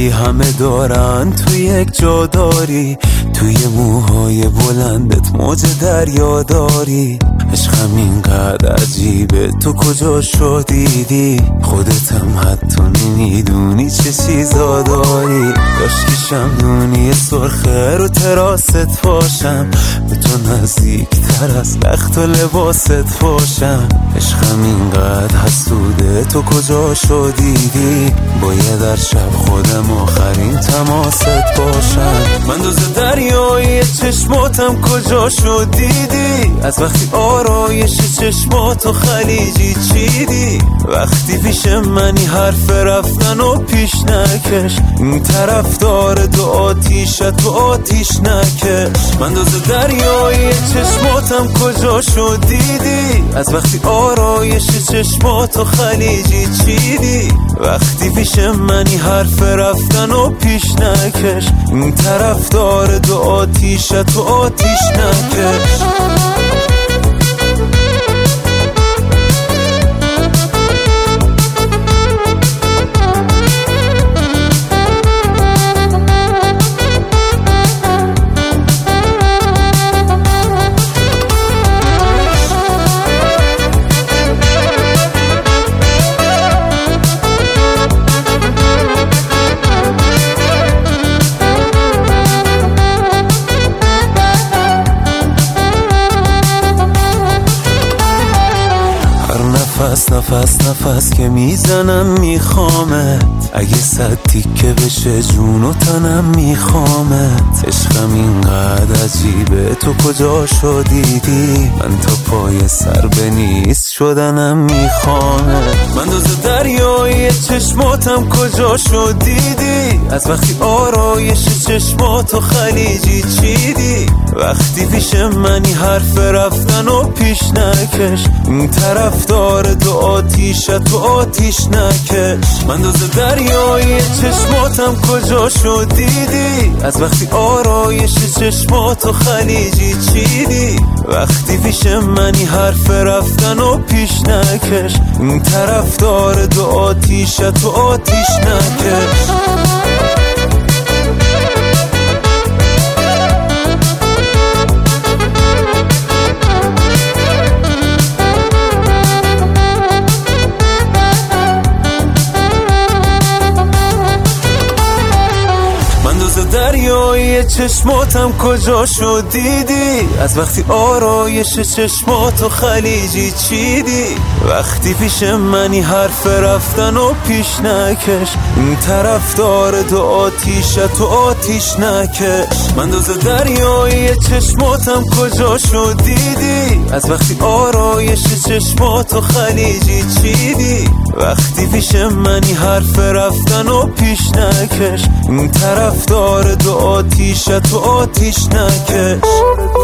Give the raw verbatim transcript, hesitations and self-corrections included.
ولی همه دارن تو یک جا داری، توی موهای بلندت موج دریا داری. عشقم اینقدر عجیبه تو کجا شو دیدی، خودتم حتی نمیدونی چه چیزا داری. کاش که شمدونی سرخه رو تراست باشم، به تو نزدیک تر از لخت و لباست باشم. عشقم اینقدر حسوده تو کجا شو دیدی، باید در شب خودم آخرین تماست باشم. من دوز دریایی چشماتم کجا شو دیدی، از وقتی آرایش چشماتو خلیجی چیدی. وقتی پیش منی حرف رفتن و پیش نکش، این طرف داره دو آتیشت و آتیش نکش. من دوز دریایی چشماتم کجا شو دیدی، از وقتی آرایش چشماتو خلیجی چیدی. وقتی پیش منی حرف رفتن و پیش نکش، این طرف داره دو آتیشت و آتیش نکش. نفس نفس نفس که میزنم میخوامت، اگه صد تیکه بشه جون و تنم میخوامت. عشقم اینقدر عجیبه تو کجا شو دیدی، من تا پای سر به نیست شدنم میخوامت. من دوز دریایی چشماتم کجا شو دیدی، از وقتی آرایش چشماتو خلیجی چیدی. وقتی پیش منی حرف رفتن و پیش نکش، این طرف داره دو آتیشت و آتیش نکش. من دوز دریایی چشماتم کجا شو دیدی، از وقتی آرایش چشماتو خلیجی چیدی. وقتی پیش منی حرف رفتن و پیش نکش، این طرف داره دو آتیشت و آتیش نکش. دریایی چشماتم کجا شو دیدی، از وقتی آرایش چشماتو خلیجی چیدی. وقتی پیش منی حرف رفتن و پیش نکش، این طرف داره دو آتیشت و آتیش نکش. من دوز دریایی چشماتم کجا شو دیدی، از وقتی آرایش چشماتو خلیجی چیدی. وقتی پیش منی حرف رفتن و پیش نکش، این طرف داره دو آتیشت و آتیش نکش.